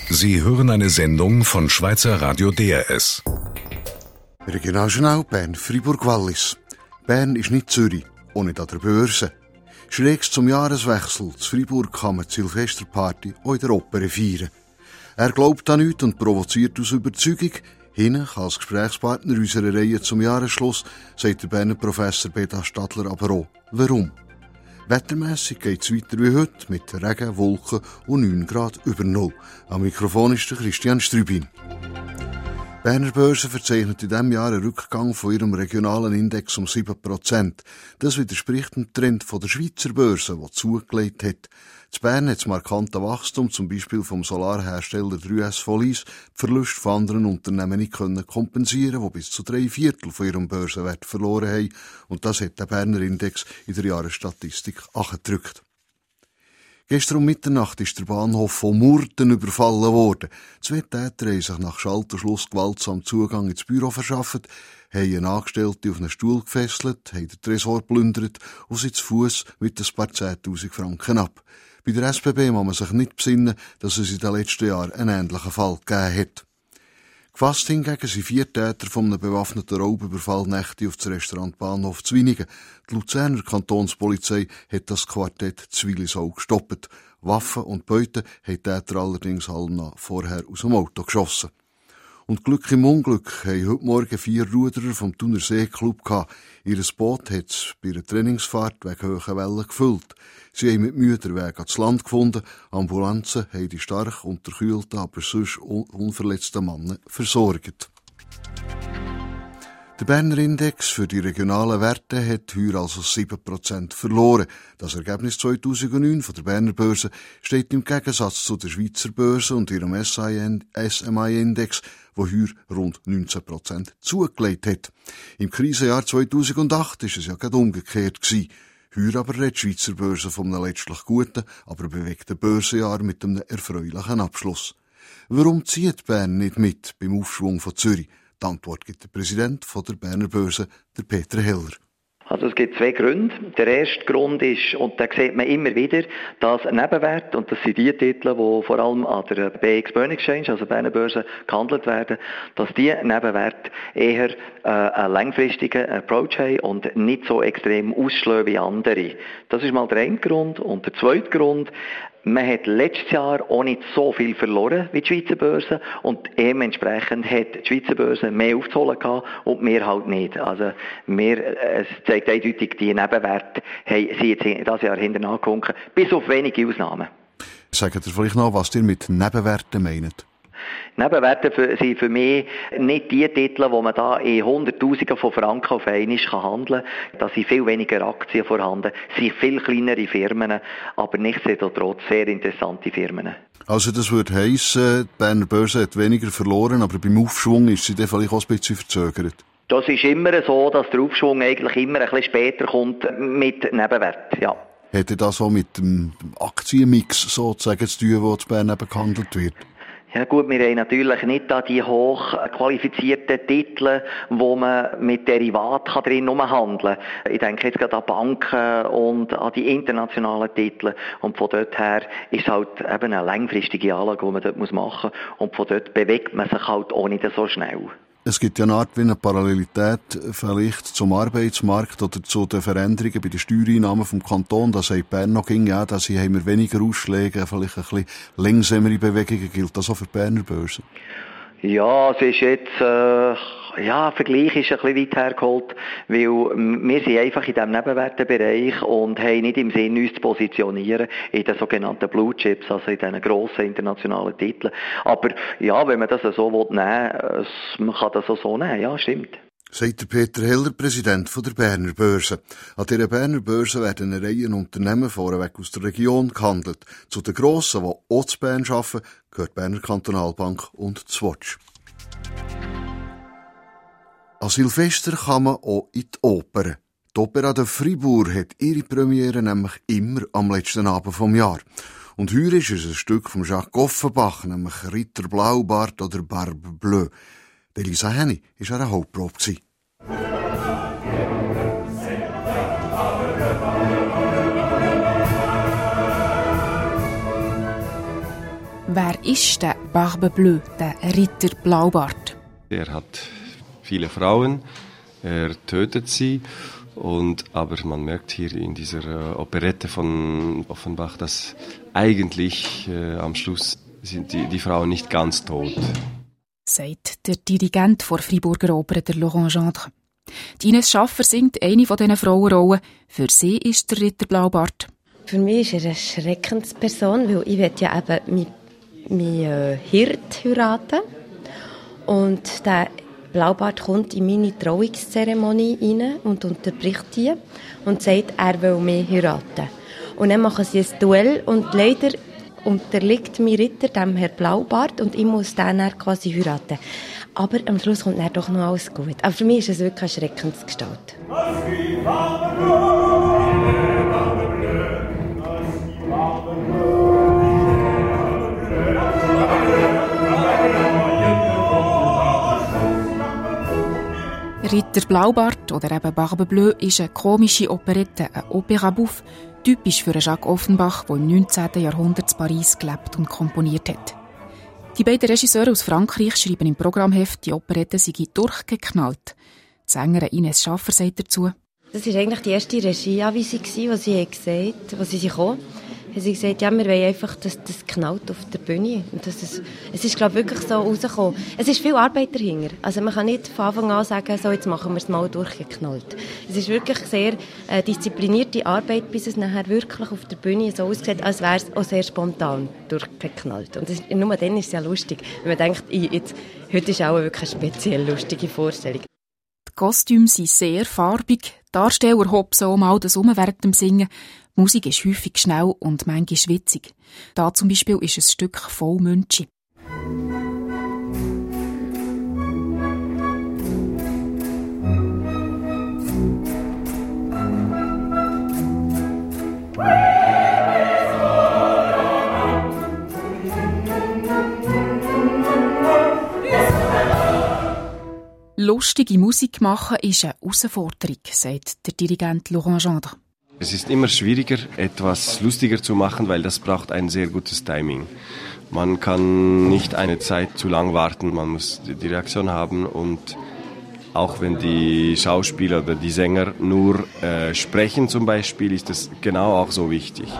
Sie hören eine Sendung von Schweizer Radio DRS. Regionaljournal Bern, Fribourg-Wallis. Bern ist nicht Zürich, auch nicht an der Börse. Schrägs zum Jahreswechsel zu Fribourg kann man die Silvesterparty auch in der Oper feiern. Er glaubt an nichts und provoziert aus Überzeugung. Hinten als Gesprächspartner unserer Reihe zum Jahresschluss sagt der Berner Professor Beda Stadler aber auch, warum. Wettermässig geht es weiter wie heute mit Regen, Wolken und 9 Grad über Null. Am Mikrofon ist der Christian Strübin. Die Berner Börse verzeichnet in diesem Jahr einen Rückgang von ihrem regionalen Index um 7%. Das widerspricht dem Trend von der Schweizer Börse, die zugelegt hat. In Bern hat das markante Wachstum, zum Beispiel vom Solarhersteller 3S Folis, die Verluste von anderen Unternehmen nicht kompensieren, die bis zu 3/4 von ihrem Börsenwert verloren haben. Und das hat der Berner Index in der Jahresstatistik angedrückt. Gestern um Mitternacht ist der Bahnhof von Murten überfallen worden. 2 Täter haben sich nach Schalterschluss gewaltsam Zugang ins Büro verschafft, haben einen Angestellten auf einen Stuhl gefesselt, haben den Tresor plündert und sie zu Fuss mit ein paar 10'000 Franken ab. Bei der SBB muss man sich nicht besinnen, dass es in den letzten Jahren einen ähnlichen Fall gegeben hat. Gefasst hingegen sind 4 Täter von einem bewaffneten Raubüberfall Nächte auf das Restaurant Bahnhof Zwinigen. Die Luzerner Kantonspolizei hat das Quartett Zwilisau gestoppt. Waffen und Beute haben die Täter allerdings alle vorher aus dem Auto geschossen. Und Glück im Unglück haben heute Morgen 4 Ruderer vom Thuner Seeklub gehabt. Ihr Boot hat es bei einer Trainingsfahrt wegen hohen Wellen gefüllt. Sie haben mit Mühe den Weg ans Land gefunden. Ambulanzen haben die stark unterkühlten, aber sonst unverletzten Männer versorgt. Der Berner Index für die regionalen Werte hat heuer also 7% verloren. Das Ergebnis 2009 von der Berner Börse steht im Gegensatz zu der Schweizer Börse und ihrem SMI-Index, wo heuer rund 19% zugelegt hat. Im Krisenjahr 2008 war es ja gerade umgekehrt gewesen. Heuer aber redet die Schweizer Börse von einem letztlich guten, aber bewegten Börsenjahr mit einem erfreulichen Abschluss. Warum zieht Bern nicht mit beim Aufschwung von Zürich? Die Antwort gibt der Präsident von der Berner Börse, der Peter Heller. Also es gibt 2 Gründe. Der erste Grund ist, und da sieht man immer wieder, dass Nebenwerte, und das sind die Titel, die vor allem an der BX Bern Exchange, also Berner Börse, gehandelt werden, dass die Nebenwerte eher einen langfristigen Approach haben und nicht so extrem ausschlagen wie andere. Das ist mal der eine Grund. Und der zweite Grund, man hat letztes Jahr auch nicht so viel verloren wie die Schweizer Börse und dementsprechend hat die Schweizer Börse mehr aufzuholen gehabt und wir halt nicht. Also es zeigt eindeutig, die Nebenwerte sind jetzt dieses Jahr hinterher gewunken, bis auf wenige Ausnahmen. Sagt ihr vielleicht noch, was ihr mit Nebenwerten meint? Nebenwerte sind für mich nicht die Titel, wo man da in Hunderttausenden von Franken auf einmal handeln kann. Da sind viel weniger Aktien vorhanden, sind viel kleinere Firmen, aber nichtsdestotrotz sehr interessante Firmen. Also das würde heissen, die Berner Börse hat weniger verloren, aber beim Aufschwung ist sie dann vielleicht auch ein bisschen verzögert. Das ist immer so, dass der Aufschwung eigentlich immer ein bisschen später kommt mit Nebenwerten, ja. Hätte das auch mit dem Aktienmix sozusagen zu tun, wo in Bern eben gehandelt wird? Ja gut, wir haben natürlich nicht da die hoch qualifizierten Titel, wo man mit Derivaten drin handeln kann. Ich denke jetzt gerade an Banken und an die internationalen Titel. Und von dort her ist halt eben eine langfristige Anlage, die man dort machen muss. Und von dort bewegt man sich halt auch nicht so schnell. Es gibt ja eine Art wie eine Parallelität vielleicht zum Arbeitsmarkt oder zu den Veränderungen bei den Steuereinnahmen vom Kanton. Da sagt Bern noch, ja, da haben wir weniger Ausschläge, vielleicht ein bisschen langsamere Bewegungen. Gilt das auch für die Berner Börse? Ja, es ist jetzt, Vergleich ist ein bisschen weit hergeholt, weil wir sind einfach in diesem Nebenwertebereich und haben nicht im Sinn, uns zu positionieren in den sogenannten Blue Chips, also in diesen grossen internationalen Titeln. Aber ja, wenn man das so nehmen will, man kann das auch so nehmen, ja, stimmt. Sagt der Peter Heller, Präsident der Berner Börse. An dieser Berner Börse werden eine Reihe Unternehmen vorweg aus der Region gehandelt. Zu den grossen, die auch zu Bern arbeiten, gehört die Berner Kantonalbank und die Swatch. An Silvester kann man auch in die Oper. Die Opera de Fribourg hat ihre Premiere nämlich immer am letzten Abend vom Jahr. Und heuer ist es ein Stück von Jacques Offenbach, nämlich Ritter Blaubart oder Barbe Bleue. Elisa Henny war an einer Hauptprobe. Wer ist der Barbe Bleue, der Ritter Blaubart? Er hat viele Frauen, er tötet sie. Aber man merkt hier in dieser Operette von Offenbach, dass eigentlich am Schluss sind die Frauen nicht ganz tot. Sagt der Dirigent der Freiburger Oper, der Laurent Gendre. Die Ines Schaffer singt eine von diesen Frauenrollen. Für sie ist der Ritter Blaubart. Für mich ist er eine Schreckensperson, weil ich will ja eben meinen Hirt heiraten. Und der Blaubart kommt in meine Trauungszeremonie rein und unterbricht die und sagt, er will mich heiraten. Und dann machen sie ein Duell und leider unterliegt mein Ritter dem Herr Blaubart und ich muss den dann quasi heiraten. Aber am Schluss kommt dann doch noch alles gut. Aber für mich ist es wirklich eine Schreckensgestalt. Ritter Blaubart oder eben Barbe Bleue ist eine komische Operette, ein Opéra bouffe, typisch für Jacques Offenbach, der im 19. Jahrhundert in Paris gelebt und komponiert hat. Die beiden Regisseure aus Frankreich schreiben im Programmheft, die Operette sei durchgeknallt. Die Sängerin Ines Schaffer sagt dazu: Das war eigentlich die erste Regieanweisung, die sie gesagt hat, als sie kam. Sie hat gesagt, ja, wir wollen einfach, dass das knallt auf der Bühne. Und es ist, glaube ich, wirklich so rausgekommen. Es ist viel Arbeit dahinter. Also man kann nicht von Anfang an sagen, so, jetzt machen wir es mal durchgeknallt. Es ist wirklich sehr disziplinierte Arbeit, bis es nachher wirklich auf der Bühne so aussieht, als wäre es auch sehr spontan durchgeknallt. Und nur dann ist es ja lustig, wenn man denkt, heute ist auch wirklich eine speziell lustige Vorstellung. Die Kostüme sind sehr farbig, die Darsteller hopsen auch mal das während dem Singen. Die Musik ist häufig schnell und manchmal schwitzig. Da zum Beispiel ist ein Stück voll Münchi. Lustige Musik machen ist eine Herausforderung, sagt der Dirigent Laurent Gendre. Es ist immer schwieriger, etwas lustiger zu machen, weil das braucht ein sehr gutes Timing. Man kann nicht eine Zeit zu lang warten, man muss die Reaktion haben und auch wenn die Schauspieler oder die Sänger nur sprechen zum Beispiel, ist das genau auch so wichtig.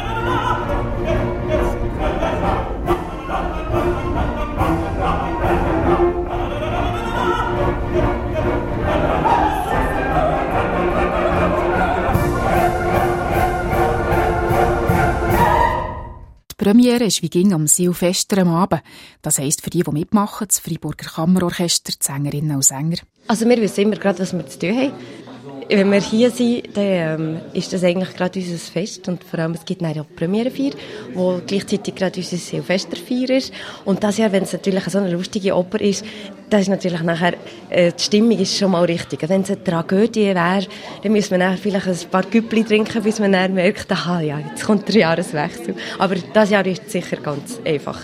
Die Premiere ist wie ging am Silvester am Abend. Das heisst für die mitmachen, das Freiburger Kammerorchester, die Sängerinnen und Sänger. Also wir wissen immer gerade, was wir zu tun haben. Wenn wir hier sind, dann ist das eigentlich gerade unser Fest. Und vor allem, es gibt dann auch die Premierenfeier, wo gleichzeitig gerade unser Silvesterfeier ist. Und das Jahr, wenn es natürlich so eine lustige Oper ist, das ist natürlich nachher, die Stimmung ist schon mal richtig. Wenn es eine Tragödie wäre, dann müsste man dann vielleicht ein paar Güppli trinken, bis man dann merkt, aha, ja, jetzt kommt der Jahreswechsel. Aber das Jahr ist sicher ganz einfach.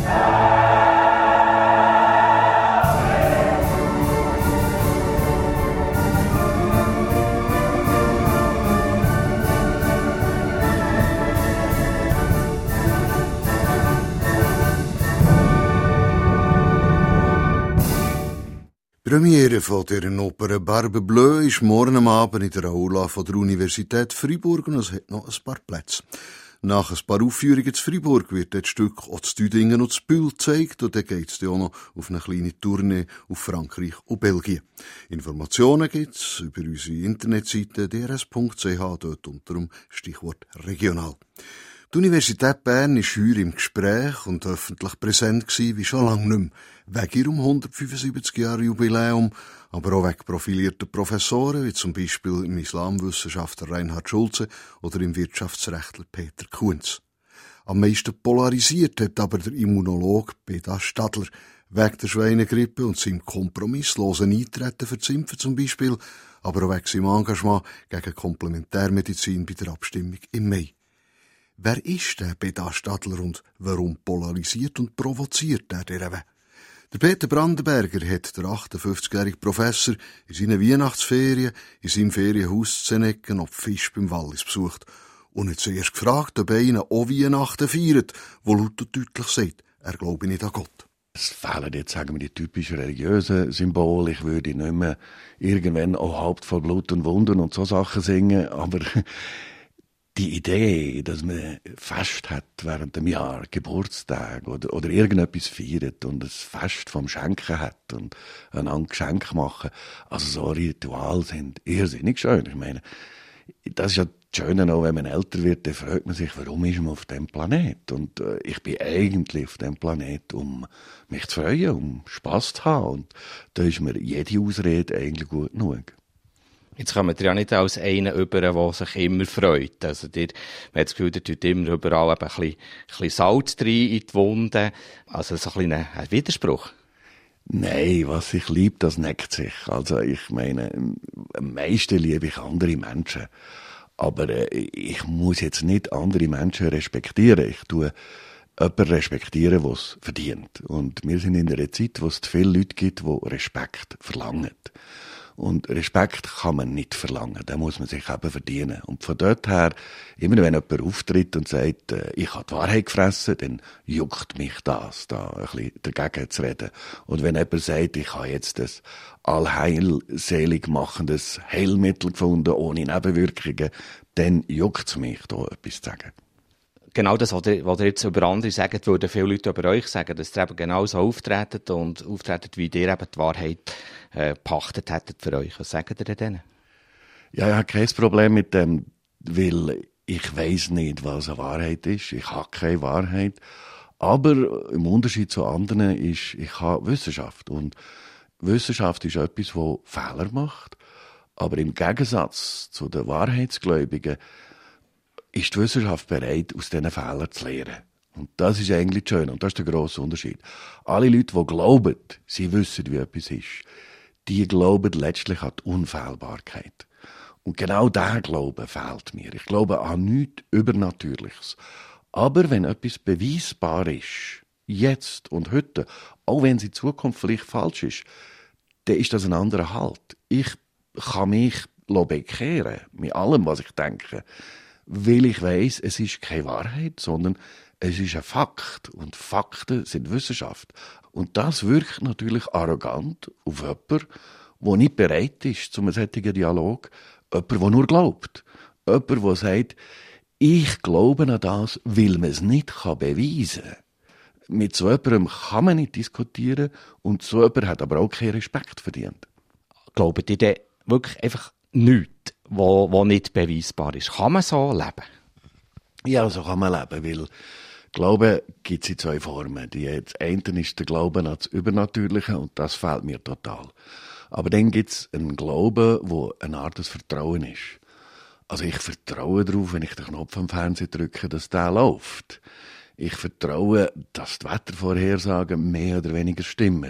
Die Premiere von dieser Oper Barbe Bleue ist morgen Abend in der Aula von der Universität Freiburg und es hat noch ein paar Plätze. Nach ein paar Aufführungen zu Freiburg wird das Stück auch zu Düdingen und zu Bühl gezeigt und dann geht es auch noch auf eine kleine Tournee auf Frankreich und Belgien. Informationen gibt es über unsere Internetseite drs.ch, dort unter dem Stichwort regional. Die Universität Bern war heuer im Gespräch und öffentlich präsent gewesen, wie schon lange nicht mehr. Wegen ihrem 175-Jahre-Jubiläum, aber auch wegen profilierter Professoren, wie zum Beispiel im Islamwissenschaftler Reinhard Schulze oder im Wirtschaftsrechtler Peter Kunz. Am meisten polarisiert hat aber der Immunologe Beda Stadler, wegen der Schweinegrippe und seinem kompromisslosen Eintreten für die Impfen zum Beispiel, aber auch wegen seinem Engagement gegen Komplementärmedizin bei der Abstimmung im Mai. Wer ist der Beda Stadler und warum polarisiert und provoziert er dieser Weg? Der Peter Brandenberger hat der 58-jährige Professor in seinen Weihnachtsferien in seinem Ferienhaus Zenecken auf Fisch beim Wallis besucht und hat zuerst gefragt, ob einer auch Weihnachten feiert, wo laut und deutlich sagt, er glaube nicht an Gott. Es fehlen jetzt, sagen wir, die typischen religiösen Symbole. Ich würde nicht mehr irgendwann auch Haupt voll Blut und Wunden und so Sachen singen, aber die Idee, dass man Fest hat während dem Jahr, Geburtstag oder irgendetwas feiert und ein Fest vom Schenken hat und einander Geschenk machen, also so Rituale sind irrsinnig schön. Ich meine, das ist ja das Schöne auch, wenn man älter wird, dann fragt man sich, warum ist man auf dem Planet? Und ich bin eigentlich auf dem Planet, um mich zu freuen, um Spass zu haben. Und da ist mir jede Ausrede eigentlich gut genug. Jetzt kommt ihr ja nicht als einer über, der sich immer freut. Also man hat das Gefühl, ihr tut immer überall eben ein bisschen Salz rein in die Wunden. Also so ein bisschen ein Widerspruch. Nein, was ich liebe, das neckt sich. Also ich meine, am meisten liebe ich andere Menschen. Aber ich muss jetzt nicht andere Menschen respektieren. Ich tue jemanden respektieren, der es verdient. Und wir sind in einer Zeit, wo es zu viele Leute gibt, die Respekt verlangen. Und Respekt kann man nicht verlangen, den muss man sich eben verdienen. Und von dort her, immer wenn jemand auftritt und sagt, ich habe die Wahrheit gefressen, dann juckt mich das, da ein bisschen dagegen zu reden. Und wenn jemand sagt, ich habe jetzt ein allheilselig machendes Heilmittel gefunden, ohne Nebenwirkungen, dann juckt es mich, da etwas zu sagen. Genau das, was ihr jetzt über andere sagt, würden viele Leute über euch sagen, dass ihr eben genau so auftretet und auftretet, wie ihr eben die Wahrheit gepachtet hättet für euch. Was sagt ihr denn denen? Ja, ich habe kein Problem mit dem, weil ich weiss nicht, was eine Wahrheit ist. Ich habe keine Wahrheit. Aber im Unterschied zu anderen ist, ich habe Wissenschaft. Und Wissenschaft ist etwas, das Fehler macht. Aber im Gegensatz zu den Wahrheitsgläubigen ist die Wissenschaft bereit, aus diesen Fehlern zu lernen. Und das ist eigentlich schön. Und das ist der grosse Unterschied. Alle Leute, die glauben, sie wissen, wie etwas ist, die glauben letztlich an die Unfehlbarkeit. Und genau dieser Glaube fehlt mir. Ich glaube an nichts Übernatürliches. Aber wenn etwas beweisbar ist, jetzt und heute, auch wenn es in Zukunft vielleicht falsch ist, dann ist das ein anderer Halt. Ich kann mich bekehren mit allem, was ich denke, weil ich weiss, es ist keine Wahrheit, sondern es ist ein Fakt. Und Fakten sind Wissenschaft. Und das wirkt natürlich arrogant auf jemanden, der nicht bereit ist zu einem solchen Dialog. Jemand, der nur glaubt. Jemand, der sagt, ich glaube an das, weil man es nicht beweisen kann. Mit so jemandem kann man nicht diskutieren und so jemand hat aber auch keinen Respekt verdient. Glaubt ihr denn wirklich einfach nichts, was nicht beweisbar ist? Kann man so leben? Ja, so kann man leben, weil Glauben gibt es in zwei Formen. Das eine ist der Glauben an das Übernatürliche und das fehlt mir total. Aber dann gibt es einen Glauben, wo eine Art des Vertrauen ist. Also ich vertraue darauf, wenn ich den Knopf am Fernsehen drücke, dass der läuft. Ich vertraue, dass die Wettervorhersagen mehr oder weniger stimmen.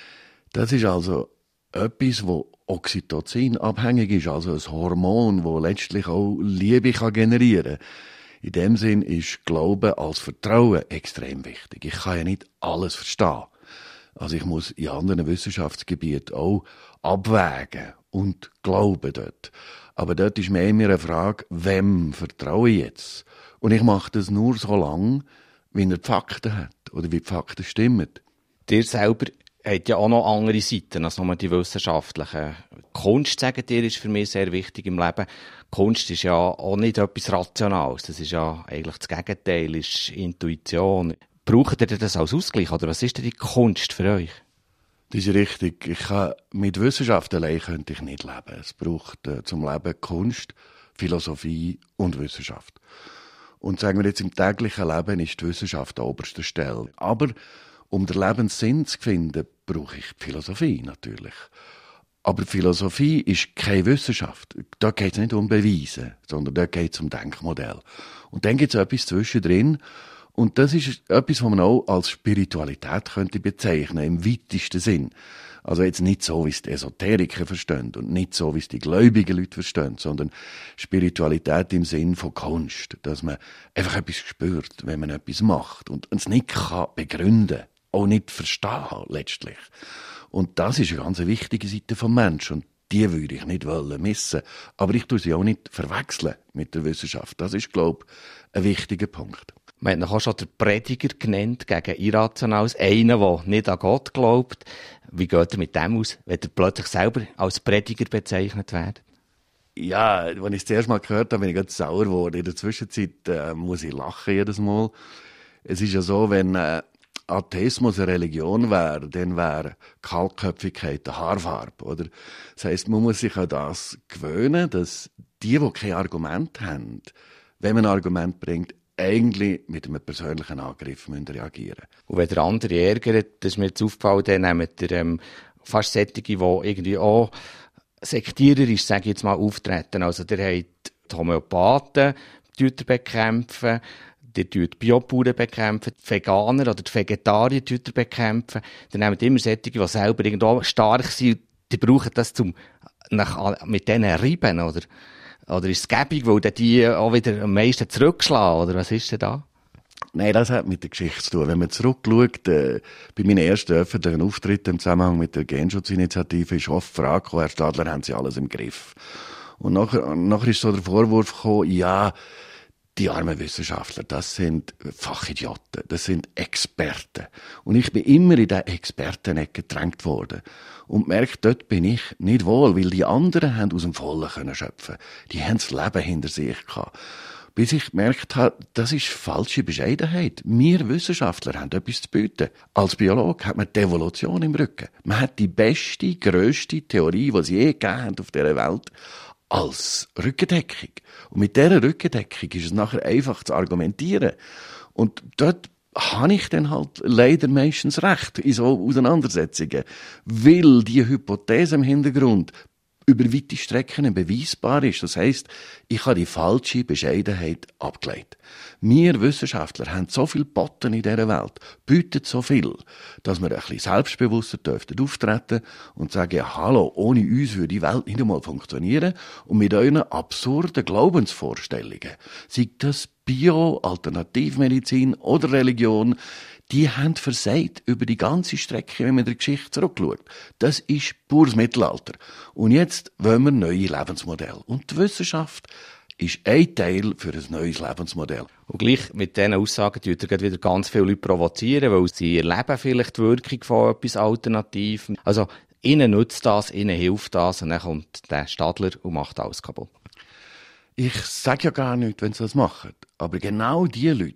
Das ist also etwas, wo Oxytocin abhängig ist, also ein Hormon, das letztlich auch Liebe generieren kann. In dem Sinn ist Glauben als Vertrauen extrem wichtig. Ich kann ja nicht alles verstehen. Also ich muss in anderen Wissenschaftsgebieten auch abwägen und glauben dort. Aber dort ist mehr eine Frage, wem vertraue ich jetzt? Und ich mache das nur so lange, wie er die Fakten hat oder wie die Fakten stimmen. Dir selber hat ja auch noch andere Seiten als nur die wissenschaftlichen. Kunst, sagt ihr, ist für mich sehr wichtig im Leben. Kunst ist ja auch nicht etwas Rationales. Das ist ja eigentlich das Gegenteil, ist Intuition. Braucht ihr das als Ausgleich oder was ist denn die Kunst für euch? Das ist richtig. Mit Wissenschaft allein könnte ich nicht leben. Es braucht zum Leben Kunst, Philosophie und Wissenschaft. Und sagen wir jetzt, im täglichen Leben ist die Wissenschaft an oberster Stelle. Aber um den Lebenssinn zu finden, brauche ich die Philosophie natürlich. Aber Philosophie ist keine Wissenschaft. Da geht es nicht um Beweise, sondern da geht es um Denkmodell. Und dann gibt es etwas zwischendrin. Und das ist etwas, was man auch als Spiritualität könnte bezeichnen, im weitesten Sinn. Also jetzt nicht so, wie es die Esoteriker verstehen und nicht so, wie es die gläubigen Leute verstehen, sondern Spiritualität im Sinn von Kunst, dass man einfach etwas spürt, wenn man etwas macht und es nicht kann begründen, auch nicht verstehen letztlich. Und das ist eine ganz wichtige Seite vom Menschen und die würde ich nicht missen. Aber ich tue sie auch nicht verwechseln mit der Wissenschaft. Das ist, glaube ich, ein wichtiger Punkt. Man hat auch schon den Prediger genannt gegen Irrationales. Einen, der nicht an Gott glaubt. Wie geht er mit dem aus, wenn er plötzlich selber als Prediger bezeichnet wird? Ja, als ich es zuerst mal gehört habe, bin ich ganz sauer geworden. In der Zwischenzeit muss ich lachen jedes Mal. Es ist ja so, wenn Atheismus eine Religion wäre, dann wäre Kahlköpfigkeit eine Haarfarbe, oder? Das heisst, man muss sich an das gewöhnen, dass die kein Argument haben, wenn man ein Argument bringt, eigentlich mit einem persönlichen Angriff reagieren müssen. Und wenn der andere ärgert, das ist mir jetzt aufgefallen, dann nehmt ihr fast solche, die irgendwie auch sektiererisch, sage ich jetzt mal, auftreten. Also der habt die Homöopathen bekämpfen, der tut Biobauern bekämpfen, die Veganer oder die Vegetarier bekämpfen. Dann nehmt immer solche, die selber irgendwo stark sind, die brauchen das mit denen reiben, oder? Oder ist es gäbig, weil die auch wieder am meisten zurückschlagen, oder was ist denn da? Nein, das hat mit der Geschichte zu tun. Wenn man zurückschaut, bei meinen ersten öffentlichen Auftritten im Zusammenhang mit der Genschutzinitiative ist oft die Frage gekommen, Herr Stadler, haben Sie alles im Griff? Und nachher ist so der Vorwurf gekommen, ja, die armen Wissenschaftler, das sind Fachidioten, das sind Experten. Und ich bin immer in diese Expertenecke gedrängt worden. Und merkt, dort bin ich nicht wohl, weil die anderen haben aus dem Vollen können schöpfen. Die haben das Leben hinter sich gehabt. Bis ich gemerkt habe, das ist falsche Bescheidenheit. Wir Wissenschaftler haben etwas zu bieten. Als Biologe hat man die Evolution im Rücken. Man hat die beste, grösste Theorie, die es je gegeben hat auf dieser Welt, als Rückendeckung. Und mit dieser Rückendeckung ist es nachher einfach zu argumentieren. Und dort habe ich dann halt leider meistens recht in so Auseinandersetzungen. Weil die Hypothese im Hintergrund über weite Strecken beweisbar ist. Das heisst, ich habe die falsche Bescheidenheit abgelegt. Wir Wissenschaftler haben so viel Botten in dieser Welt, bieten so viel, dass wir ein bisschen selbstbewusster dürften auftreten und sagen, hallo, ohne uns würde die Welt nicht einmal funktionieren. Und mit euren absurden Glaubensvorstellungen, sei das Bio, Alternativmedizin oder Religion, die haben versagt über die ganze Strecke, wenn man der Geschichte zurückschaut. Das ist pures Mittelalter. Und jetzt wollen wir neue Lebensmodelle. Und die Wissenschaft ist ein Teil für ein neues Lebensmodell. Und gleich mit diesen Aussagen tut er wieder ganz viele Leute provozieren, weil sie erleben vielleicht die Wirkung von etwas Alternativem. Also ihnen nützt das, ihnen hilft das und dann kommt der Stadler und macht alles kaputt. Ich sage ja gar nichts, wenn sie das machen. Aber genau diese Leute,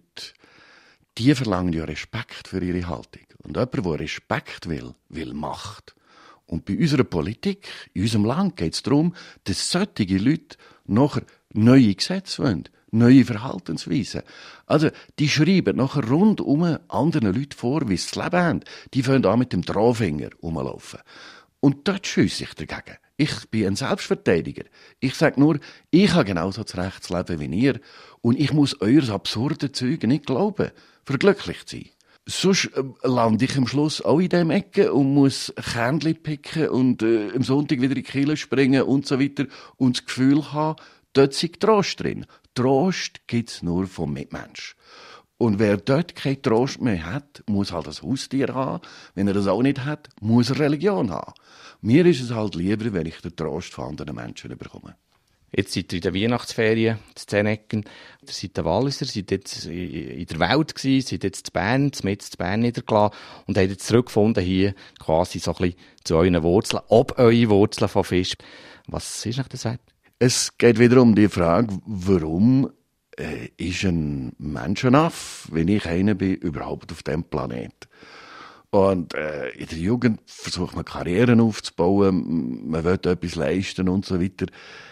die verlangen ja Respekt für ihre Haltung. Und jemand, der Respekt will Macht. Und bei unserer Politik, in unserem Land, geht es darum, dass solche Leute nachher neue Gesetze wollen, neue Verhaltensweisen. Also, die schreiben nachher rundum anderen Leuten vor, wie sie das Leben haben. Die fangen an mit dem Drohfinger rumlaufen. Und dort schiesse ich dagegen. Ich bin ein Selbstverteidiger. Ich sage nur, ich habe genauso das Recht zu leben wie ihr. Und ich muss euer absurde Zeug nicht glauben, für glücklich zu sein. Sonst lande ich am Schluss auch in dieser Ecke und muss Kernchen picken und am Sonntag wieder in die Kirche springen und so weiter. Und das Gefühl haben, dort sei Trost drin. Trost gibt es nur vom Mitmensch. Und wer dort keinen Trost mehr hat, muss halt ein Haustier haben. Wenn er das auch nicht hat, muss er Religion haben. Mir ist es halt lieber, wenn ich den Trost von anderen Menschen bekomme. Jetzt seid ihr in der Weihnachtsferien, in Zenecken. Ihr seid der Walliser, seid jetzt in der Welt gewesen, seid jetzt in Bern, mit in Bern niedergelassen und habt jetzt zurückgefunden hier quasi so ein bisschen zu euren Wurzeln, ob eure Wurzeln von Fisch. Was ist noch das wert? Es geht wieder um die Frage, warum ist ein Menschenaff, wenn ich einer bin, überhaupt auf diesem Planeten? Und in der Jugend versucht man Karrieren aufzubauen, man will etwas leisten und so weiter.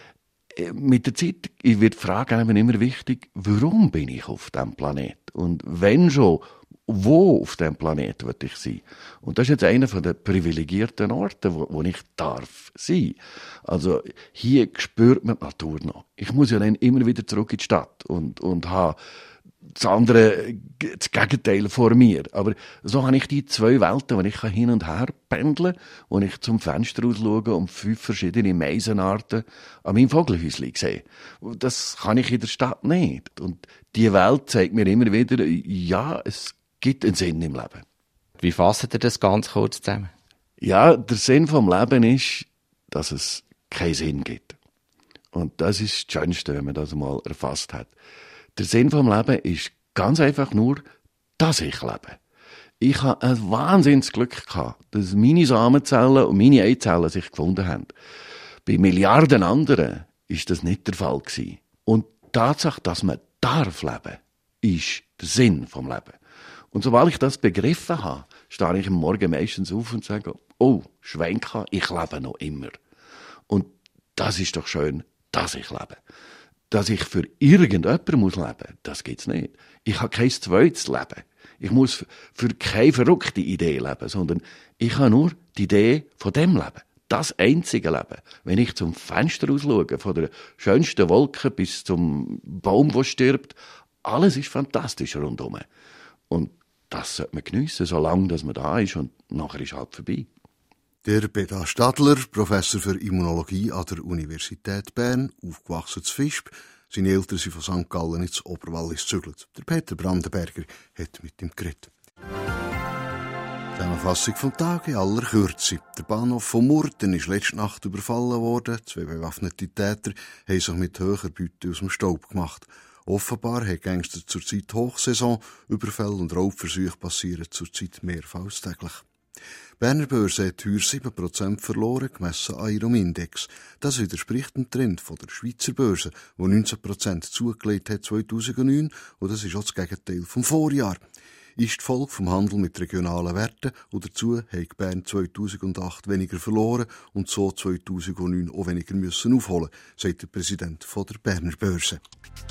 Mit der Zeit wird die Frage immer wichtig, warum bin ich auf diesem Planeten? Und wenn schon, wo auf diesem Planeten will ich sein? Und das ist jetzt einer der privilegierten Orte, wo ich darf sein. Also hier spürt man die Natur noch. Ich muss ja dann immer wieder zurück in die Stadt und habe das andere, das Gegenteil vor mir. Aber so habe ich die zwei Welten, wo ich hin und her pendeln kann, wo ich zum Fenster raus schaue und 5 verschiedene Meisenarten an meinem Vogelhäuschen sehe. Das kann ich in der Stadt nicht. Und die Welt zeigt mir immer wieder, ja, es gibt einen Sinn im Leben. Wie fasst ihr das ganz kurz zusammen? Ja, der Sinn vom Leben ist, dass es keinen Sinn gibt. Und das ist das Schönste, wenn man das mal erfasst hat. Der Sinn vom Leben ist ganz einfach nur, dass ich lebe. Ich habe ein wahnsinniges Glück gehabt, dass meine Samenzellen und meine Eizellen sich gefunden haben. Bei Milliarden anderen ist das nicht der Fall gewesen. Und die Tatsache, dass man darf leben, ist der Sinn vom Leben. Und sobald ich das begriffen habe, stehe ich am Morgen meistens auf und sage, oh, Schwenka, ich lebe noch immer. Und das ist doch schön, dass ich lebe. Dass ich für irgendjemanden muss leben, das gibt's nicht. Ich habe kein zweites Leben. Ich muss für keine verrückte Idee leben, sondern ich habe nur die Idee von dem Leben. Das einzige Leben. Wenn ich zum Fenster ausschaue, von der schönsten Wolke bis zum Baum, der stirbt, alles ist fantastisch rundherum. Und das sollte man geniessen, solange dass man da ist, und nachher ist halt vorbei. Der Beda Stadler, Professor für Immunologie an der Universität Bern, aufgewachsen zu Visp. Seine Eltern sind von St. Gallen ins Oberwallis gezügelt. Der Peter Brandenberger hat mit ihm geredet. Zusammenfassung vom Tag in aller Kürze. Der Bahnhof von Murten ist letzte Nacht überfallen worden. 2 bewaffnete Täter haben sich mit hoher Beute aus dem Staub gemacht. Offenbar haben Gangster zurzeit Hochsaison. Überfälle und Raubversuche passieren zurzeit mehrfach täglich. Die Berner Börse hat heuer 7% verloren, gemessen an ihrem Index. Das widerspricht dem Trend von der Schweizer Börse, die 19% zugelegt hat 2009, und das ist auch das Gegenteil vom Vorjahr. Ist die Folge vom Handel mit regionalen Werten, und dazu hat Bern 2008 weniger verloren und so 2009 auch weniger müssen aufholen, sagt der Präsident von der Berner Börse.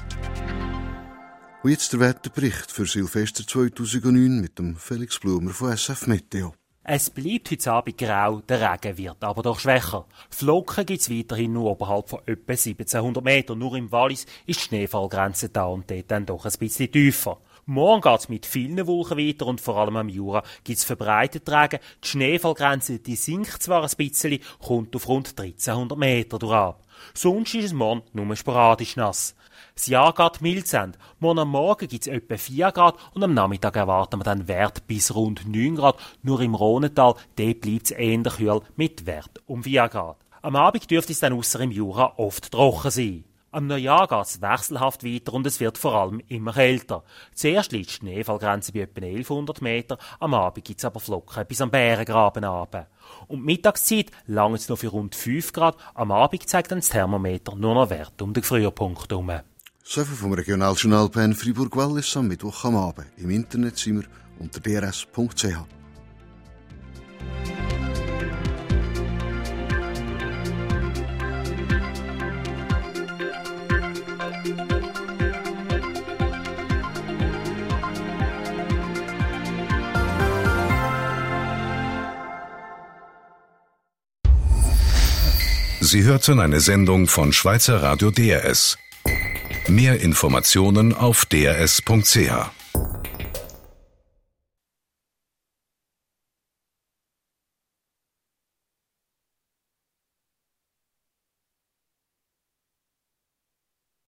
Und jetzt der Wetterbericht für Silvester 2009 mit dem Felix Blumer von SF Meteo. Es bleibt heute Abend grau, der Regen wird aber doch schwächer. Flocken gibt es weiterhin nur oberhalb von etwa 1700 Metern. Nur im Wallis ist die Schneefallgrenze da und dort dann doch ein bisschen tiefer. Morgen geht es mit vielen Wolken weiter und vor allem am Jura gibt es verbreitet Regen. Die Schneefallgrenze die sinkt zwar ein bisschen, kommt auf rund 1300 Meter durch. Sonst ist es morgen nur sporadisch nass. Das Jahr geht mild zu Ende. Morgen am Morgen gibt es etwa 4 Grad und am Nachmittag erwarten wir dann Wert bis rund 9 Grad. Nur im Rhonental, dort bleibt es eher kühl mit Wert um 4 Grad. Am Abend dürfte es dann ausser im Jura oft trocken sein. Am Neujahr geht es wechselhaft weiter und es wird vor allem immer kälter. Zuerst liegt die Schneefallgrenze bei etwa 1100 Meter, am Abend gibt es aber Flocken bis am Bärengraben runter. Und die Mittagszeit langt es noch für rund 5 Grad, am Abend zeigt dann das Thermometer nur noch Wert um den Gefrierpunkt herum. So viel vom Regionaljournal Bern Fribourg-Wallis am Mittwoch am Abend. Im Internet sind wir unter drs.ch. Sie hörten eine Sendung von Schweizer Radio DRS. Mehr Informationen auf drs.ch.